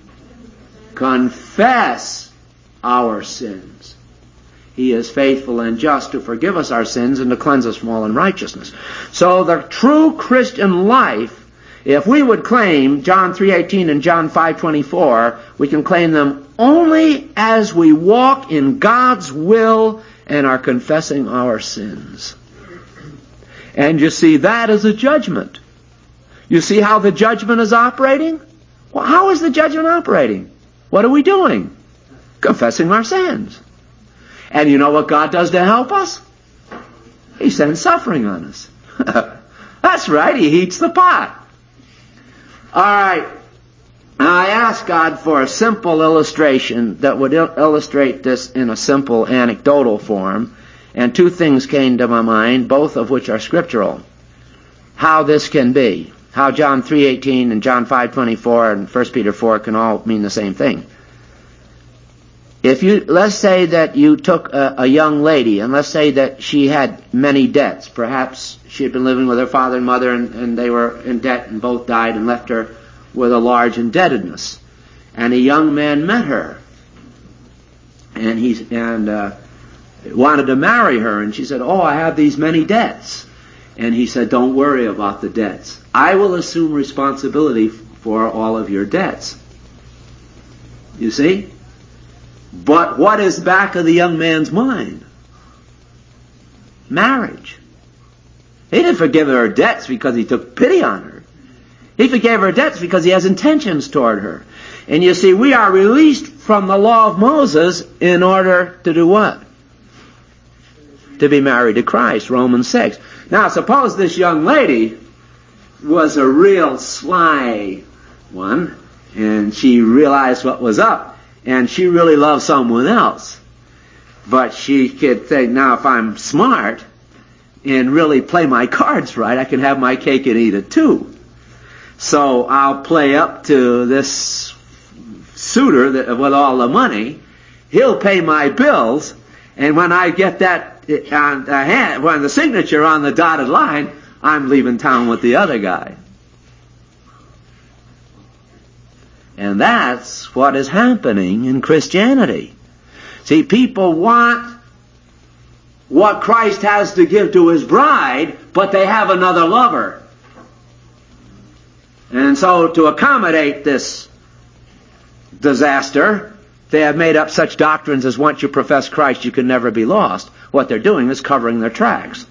Speaker 1: confess our sins, He is faithful and just to forgive us our sins and to cleanse us from all unrighteousness. So the true Christian life, if we would claim John three eighteen and John five twenty-four, we can claim them only as we walk in God's will and are confessing our sins. And you see, that is a judgment. You see how the judgment is operating? Well, how is the judgment operating? What are we doing? Confessing our sins. And you know what God does to help us? He sends suffering on us. That's right, He heats the pot. All right. Now, I asked God for a simple illustration that would il- illustrate this in a simple anecdotal form, and two things came to my mind, both of which are scriptural. How this can be. How John three eighteen and John five twenty-four and First Peter four can all mean the same thing. If you, let's say that you took a, a young lady, and let's say that she had many debts. Perhaps she had been living with her father and mother, and, and they were in debt, and both died and left her with a large indebtedness. And a young man met her, and he and uh, wanted to marry her, and she said, oh, I have these many debts. And he said, don't worry about the debts. I will assume responsibility for all of your debts. You see? But what is back of the young man's mind? Marriage. He didn't forgive her debts because he took pity on her. He forgave her debts because he has intentions toward her. And you see, we are released from the law of Moses in order to do what? To be married to Christ, Romans six. Now, suppose this young lady was a real sly one, and she realized what was up, and she really loved someone else. But she could think, now if I'm smart and really play my cards right, I can have my cake and eat it too. So I'll play up to this suitor that, with all the money. He'll pay my bills, and when I get that on the hand, when the signature on the dotted line, I'm leaving town with the other guy. And that's what is happening in Christianity. See, people want what Christ has to give to His bride, but they have another lover. And so to accommodate this disaster, they have made up such doctrines as once you profess Christ, you can never be lost. What they're doing is covering their tracks.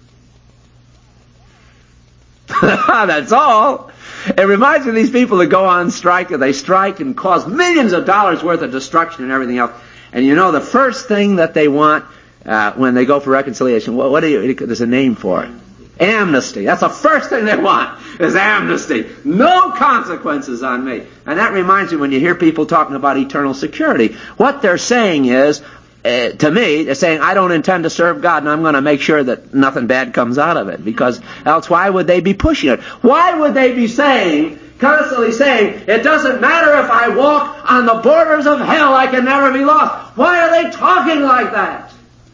Speaker 1: That's all. It reminds me of these people that go on strike, and they strike and cause millions of dollars worth of destruction and everything else. And you know the first thing that they want uh, when they go for reconciliation, what, what do you, there's a name for it. Amnesty. That's the first thing they want, is amnesty. No consequences on me. And that reminds me when you hear people talking about eternal security. What they're saying is, uh, to me, they're saying, I don't intend to serve God, and I'm going to make sure that nothing bad comes out of it. Because else why would they be pushing it? Why would they be saying, constantly saying, it doesn't matter if I walk on the borders of hell, I can never be lost? Why are they talking like that?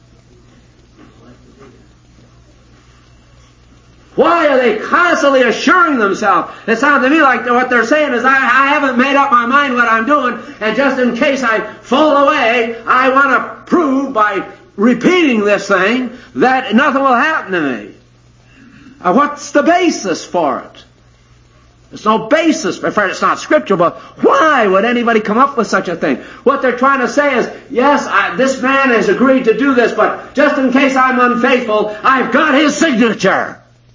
Speaker 1: Why are they constantly assuring themselves? It sounds to me like what they're saying is, I, I haven't made up my mind what I'm doing, and just in case I fall away, I want to prove by repeating this thing that nothing will happen to me. Uh, what's the basis for it? There's no basis for it. It's not scriptural, but why would anybody come up with such a thing? What they're trying to say is, yes, I, this man has agreed to do this, but just in case I'm unfaithful, I've got his signature.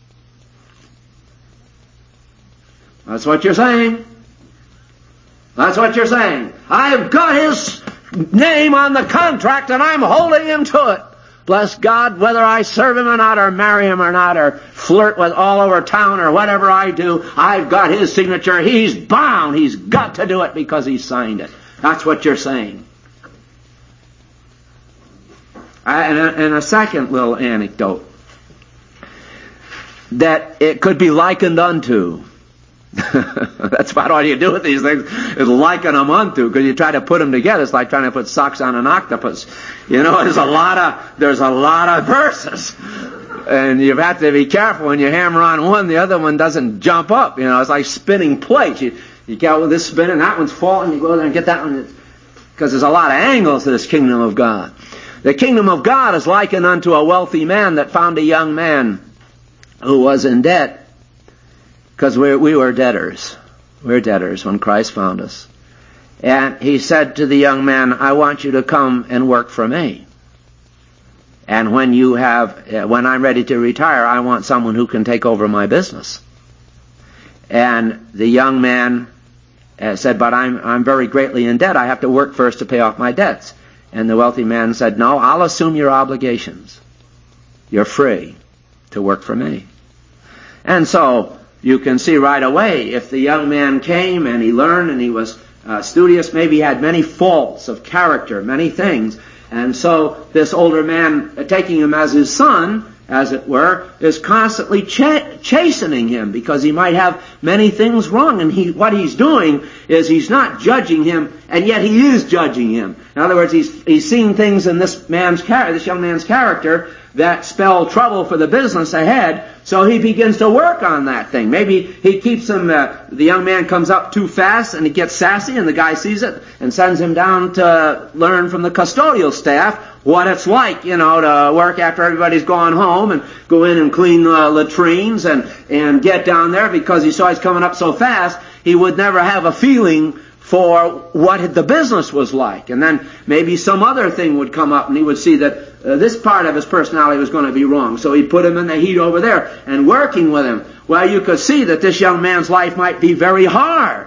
Speaker 1: That's what you're saying. That's what you're saying. I've got his name on the contract and I'm holding him to it. Bless God, whether I serve him or not, or marry him or not, or flirt with all over town or whatever I do, I've got his signature. He's bound. He's got to do it because he signed it. That's what you're saying. I, and, a, and a second little anecdote. That it could be likened unto. That's about all you do with these things, is liken them unto, because you try to put them together. It's like trying to put socks on an octopus. You know, there's a lot of there's a lot of verses, and you have to be careful when you hammer on one, the other one doesn't jump up. You know, it's like spinning plates. You you get with this spinning, that one's falling. You go there and get that one, because there's a lot of angles to this kingdom of God. The kingdom of God is likened unto a wealthy man that found a young man who was in debt. Because we, we were debtors. We were debtors when Christ found us. And he said to the young man, I want you to come and work for me. And when you have, when I'm ready to retire, I want someone who can take over my business. And the young man said, but I'm, I'm very greatly in debt. I have to work first to pay off my debts. And the wealthy man said, no, I'll assume your obligations. You're free to work for me. And so, you can see right away, if the young man came and he learned and he was uh, studious, maybe he had many faults of character, many things. And so this older man, uh, taking him as his son, as it were, is constantly ch- chastening him because he might have many things wrong. And he, what he's doing is he's not judging him, and yet he is judging him. In other words, he's, he's seeing things in this man's char- this young man's character that spell trouble for the business ahead, so he begins to work on that thing. Maybe he keeps him, uh, the young man comes up too fast and he gets sassy and the guy sees it and sends him down to learn from the custodial staff what it's like, you know, to work after everybody's gone home and go in and clean uh, latrines and, and get down there because he saw he's coming up so fast, he would never have a feeling for what the business was like. And then maybe some other thing would come up and he would see that uh, this part of his personality was going to be wrong. So he'd put him in the heat over there and working with him. Well, you could see that this young man's life might be very hard.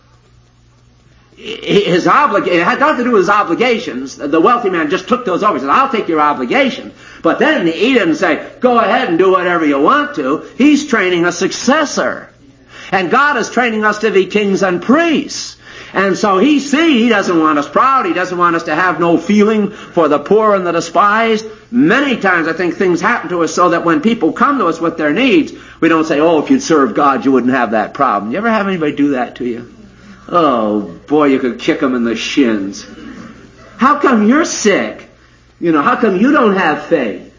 Speaker 1: His oblig- it had nothing to do with his obligations. The wealthy man just took those over. He said, I'll take your obligation. But then he didn't say, go ahead and do whatever you want to. He's training a successor. And God is training us to be kings and priests. And so he see, he doesn't want us proud. He doesn't want us to have no feeling for the poor and the despised. Many times I think things happen to us so that when people come to us with their needs, we don't say, oh, if you'd serve God, you wouldn't have that problem. You ever have anybody do that to you? Oh, boy, you could kick them in the shins. How come you're sick? You know, how come you don't have faith?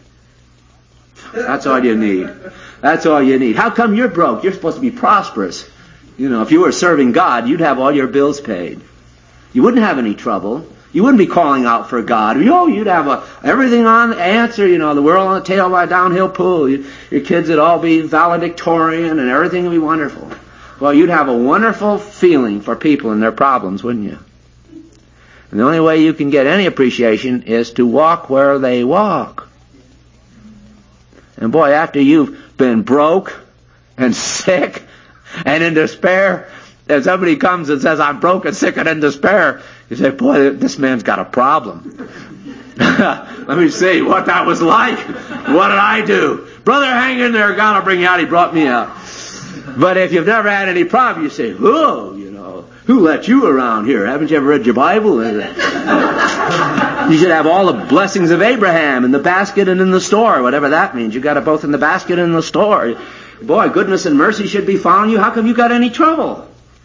Speaker 5: That's all you need. That's all you need. How come you're broke? You're supposed to be prosperous. You know, if you were serving God, you'd have all your bills paid. You wouldn't have any trouble. You wouldn't be calling out for God. You know, you'd have a, everything on the answer, you know, the world on the tail by a downhill pool. You, your kids would all be valedictorian and everything would be wonderful. Well, you'd have a wonderful feeling for people and their problems, wouldn't you? And the only way you can get any appreciation is to walk where they walk. And boy, after you've been broke and sick and in despair, if somebody comes and says, I'm broke and sick and in despair, you say, boy, this man's got a problem. Let me see what that was like. What did I do? Brother, hang in there. God will bring you out. He brought me out. But if you've never had any problem, you say, whoa, you know, who let you around here? Haven't you ever read your Bible? You should have all the blessings of Abraham in the basket and in the store, whatever that means. You got it both in the basket and in the store. Boy, goodness and mercy should be following you. How come you got any trouble?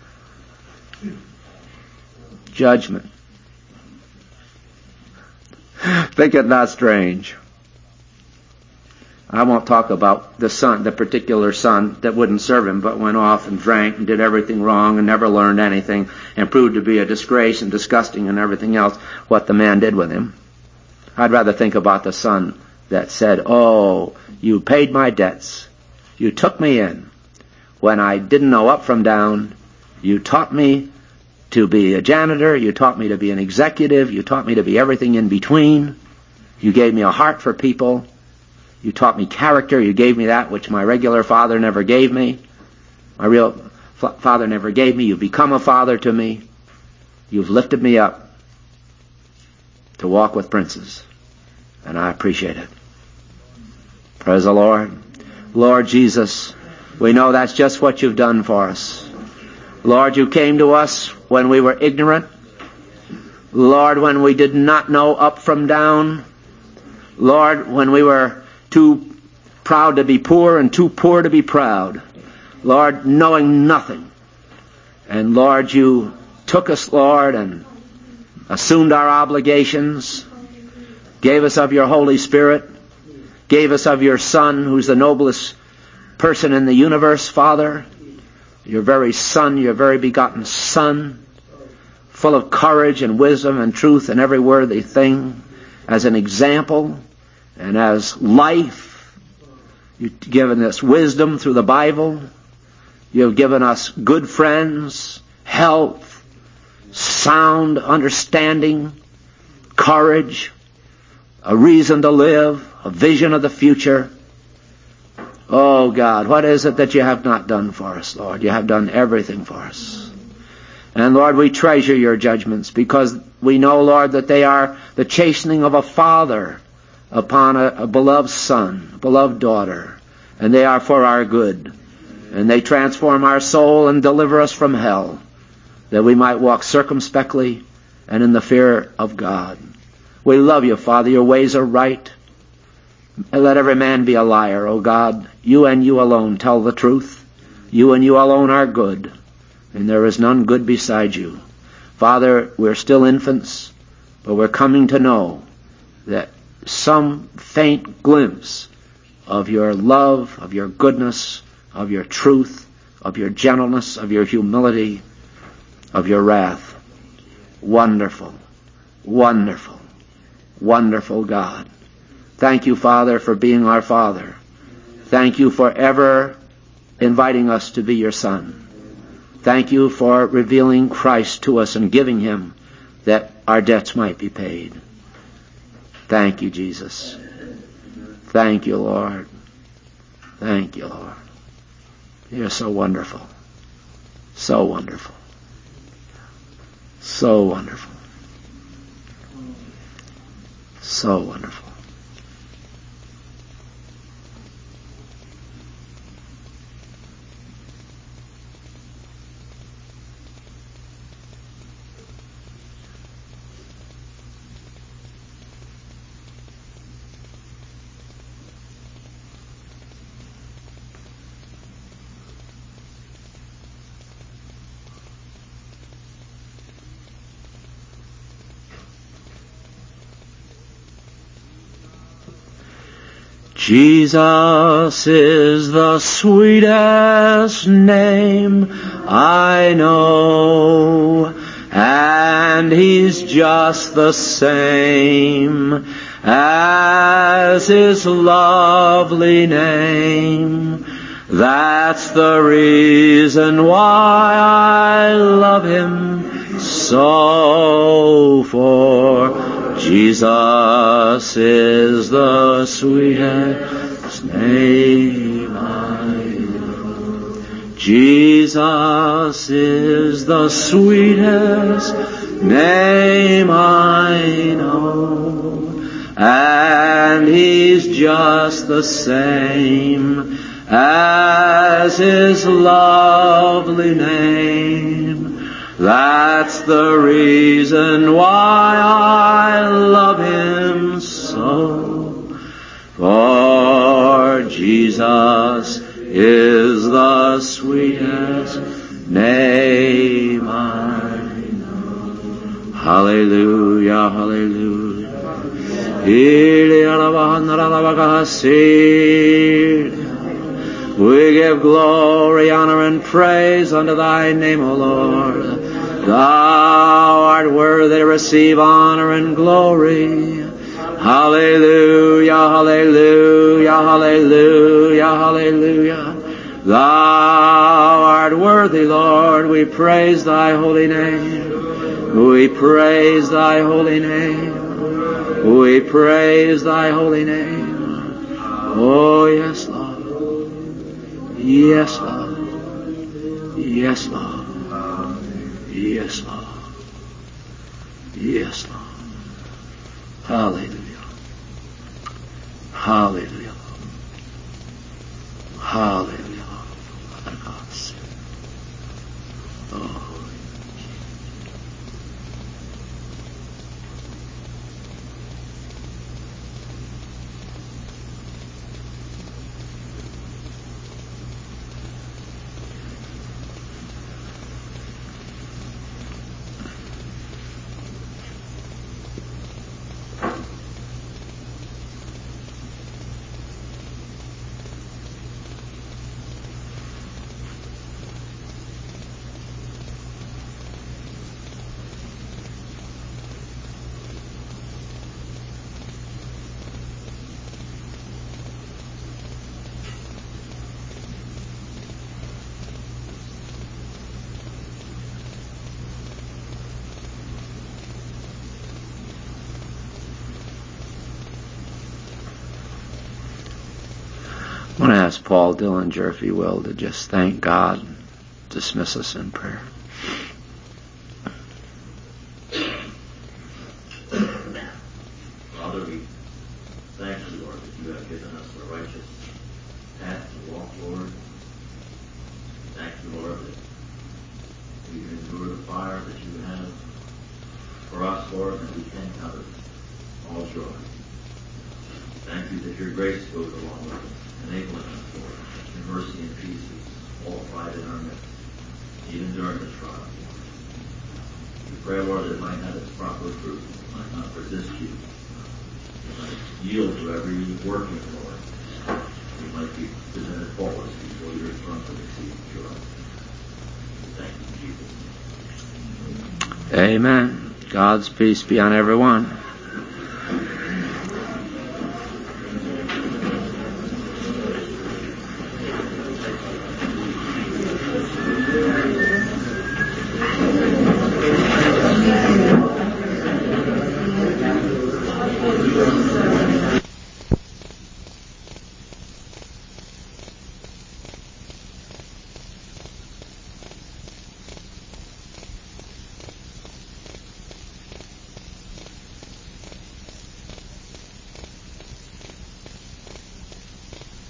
Speaker 5: Judgment. Think it not strange. I won't talk about the son, the particular son that wouldn't serve him, but went off and drank and did everything wrong and never learned anything and proved to be a disgrace and disgusting and everything else, what the man did with him. I'd rather think about the son that said, oh, you paid my debts. You took me in. When I didn't know up from down, you taught me to be a janitor. You taught me to be an executive. You taught me to be everything in between. You gave me a heart for people. You taught me character. You gave me that which my regular father never gave me. My real f- father never gave me. You've become a father to me. You've lifted me up to walk with princes. And I appreciate it. Praise the Lord. Lord Jesus, we know that's just what you've done for us. Lord, you came to us when we were ignorant. Lord, when we did not know up from down. Lord, when we were too proud to be poor and too poor to be proud. Lord, knowing nothing. And Lord, you took us, Lord, and assumed our obligations, gave us of your Holy Spirit, gave us of your Son, who's the noblest person in the universe, Father, your very Son, your very begotten Son, full of courage and wisdom and truth and every worthy thing, as an example and as life. You've given us wisdom through the Bible. You've given us good friends, health, sound understanding, courage, a reason to live, a vision of the future. Oh God, what is it that you have not done for us, Lord? You have done everything for us. And Lord, we treasure your judgments because we know, Lord, that they are the chastening of a father upon a, a beloved son, a beloved daughter, and they are for our good. And they transform our soul and deliver us from hell, that we might walk circumspectly and in the fear of God. We love you, Father. Your ways are right. And let every man be a liar, O God. You and you alone tell the truth. You and you alone are good, and there is none good beside you. Father, we're still infants, but we're coming to know that some faint glimpse of your love, of your goodness, of your truth, of your gentleness, of your humility, of your wrath. Wonderful, wonderful, wonderful God. Thank you, Father, for being our Father. Thank you for ever inviting us to be your Son. Thank you for revealing Christ to us and giving him that our debts might be paid. Thank you, Jesus. Thank you, Lord. Thank you, Lord. You're so wonderful. So wonderful. So wonderful. So wonderful. Jesus is the sweetest name I know, and He's just the same as His lovely name. That's the reason why I love Him so, for Jesus is the sweetest name I know. Jesus is the sweetest name I know, and He's just the same as His lovely name. That's the reason why I love Him so, for Jesus is the sweetest name I know. Hallelujah, hallelujah. We give glory, honor, and praise unto Thy name, O Lord. Thou art worthy to receive honor and glory. Hallelujah, hallelujah, hallelujah, hallelujah. Thou art worthy, Lord. We praise Thy holy name. We praise Thy holy name. We praise Thy holy name. Oh, yes, Lord. Yes, Lord. Yes, Lord. Yes, Lord. Yes, Lord. Hallelujah. Hallelujah. Hallelujah. Father God. Oh. I want to ask Paul Dillinger, if he will, to just thank God and dismiss us in prayer.
Speaker 6: Father, we thank you, Lord, that you have given us the righteous path to walk, Lord. Thank you, Lord, that we can endure the fire that you have for us, Lord, and we can count it all joy. Thank you that your grace goes along with us, enabling us, Lord, your mercy and peace is multiplied in our midst, even during the trial. We pray, Lord, that it might have its proper fruit, it might not resist you, it might yield to every working, Lord. We might be presented faultless before your throne to receive joy. Thank you, Jesus.
Speaker 5: Amen. God's peace be on everyone.